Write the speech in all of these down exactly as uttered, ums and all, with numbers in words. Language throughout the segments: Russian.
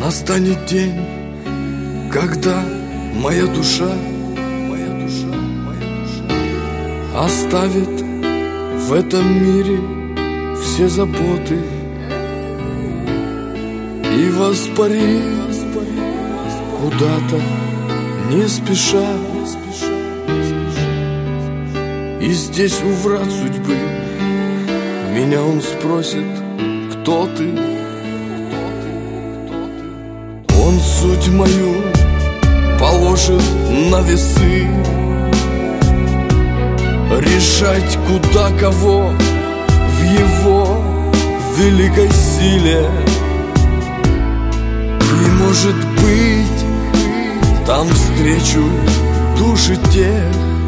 Настанет день, когда моя душа, моя душа, моя душа оставит в этом мире все заботы и воспарит куда-то не спеша. И здесь у врат судьбы меня он спросит: кто ты? Он суть мою положит на весы, решать куда кого в его великой силе. И может быть, там встречу души тех,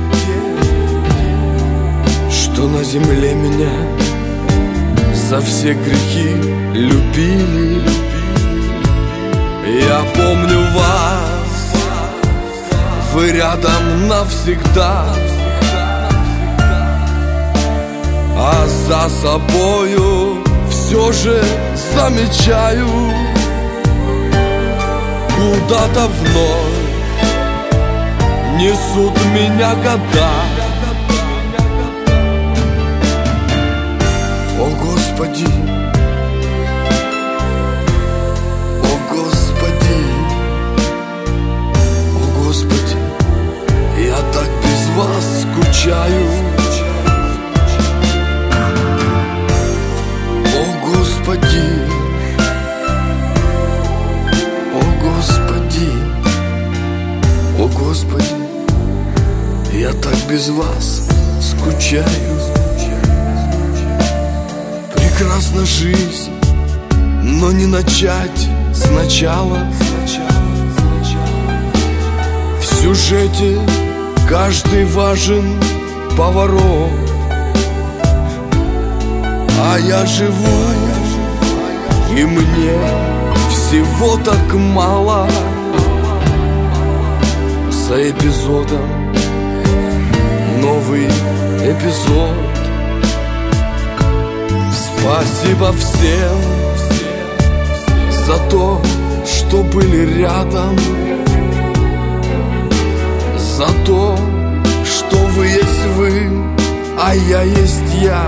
что на земле меня за все грехи любили. Я помню вас, вы рядом навсегда, а за собою все же замечаю, куда-то вновь несут меня года. О Господи, о Господи, о Господи, я так без вас скучаю. О Господи, о Господи, о Господи, я так без вас скучаю. Прекрасна жизнь, но не начать сначала. В сюжете каждый важен поворот, а я живу, и мне всего так мало. За эпизодом новый эпизод. Спасибо всем за то, что были рядом, за то, что вы есть вы, а я есть я.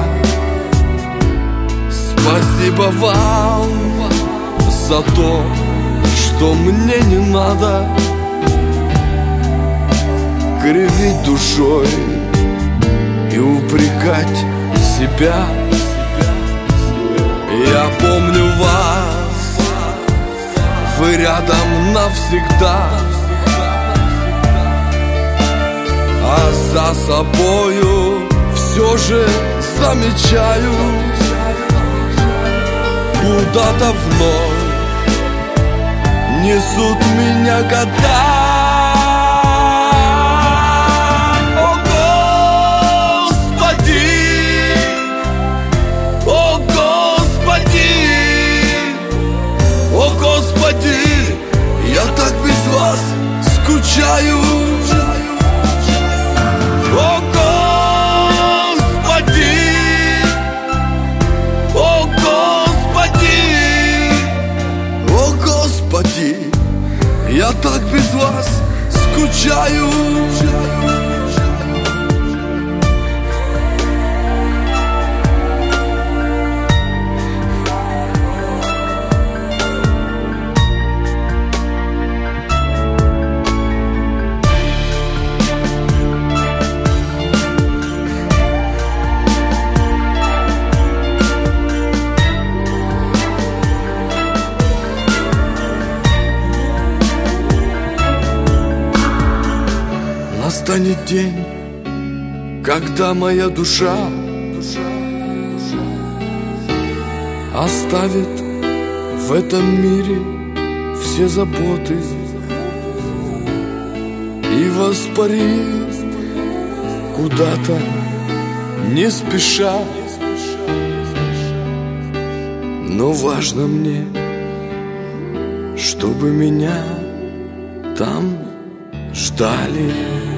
Спасибо вам за то, что мне не надо кривить душой и упрекать себя. Я помню вас, вы рядом навсегда, а за собою все же замечаю, куда-то вновь несут меня года. Я так без вас скучаю. О Господи, о Господи, о Господи, я так без вас скучаю. Настанет день, когда моя душа оставит в этом мире все заботы и воспарит куда-то не спеша. Но важно мне, чтобы меня там ждали.